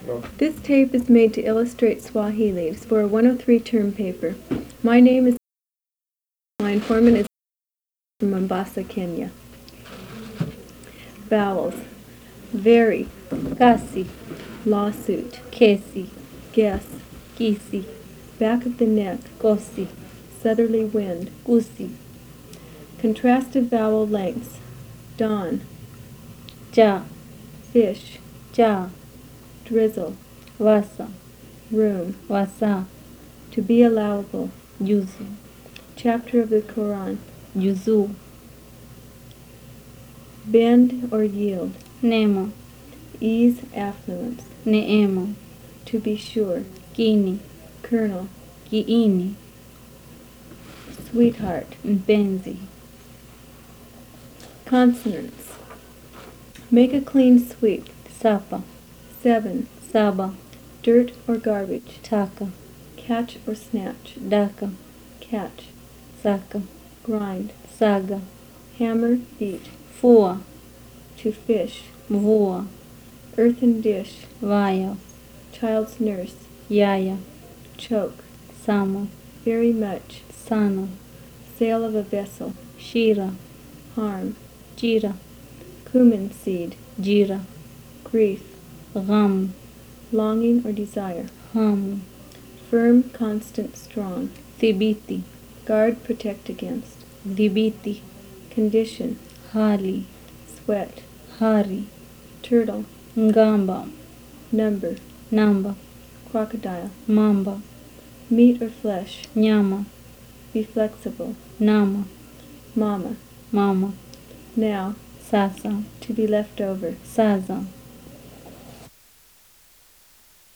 This tape is made to illustrate Swahili for a 103 term paper. My name is. My informant is from Mombasa, Kenya. Vowels. Very. Kasi, Lawsuit. kesi, Guess. kisi, Back of the neck. kosi, Southerly wind. kusi, Contrasted vowel lengths. Dawn. ja, Fish. ja, Drizzle. wasa, Room. wasa, To be allowable. juzu, Chapter of the Quran. juzu, Bend or yield. nema, Ease, affluence. neema, To be sure. kini, Colonel. kiini, Sweetheart. mpenzi, Consonants. Make a clean sweep. sapa, 7. saba, Dirt or garbage. taka, Catch or snatch. daka, Catch. saka, Grind. saga, Hammer, beat. fua, To fish. mvua, Earthen dish. vaya, Child's nurse. yaya, Choke. sama, Very much. sana, Sail of a vessel. shira, Harm. jira, Cumin seed. jira, Grief. gham, Longing or desire. hamu, Firm, constant, strong. thibiti, Guard, protect against. dhibiti, Condition. hali, Sweat. hari, Turtle. ngamba, Number. namba, Crocodile. mamba, Meat or flesh. nyama, Be flexible. nama, Mama. mama, Now. sasa, To be left over. saza,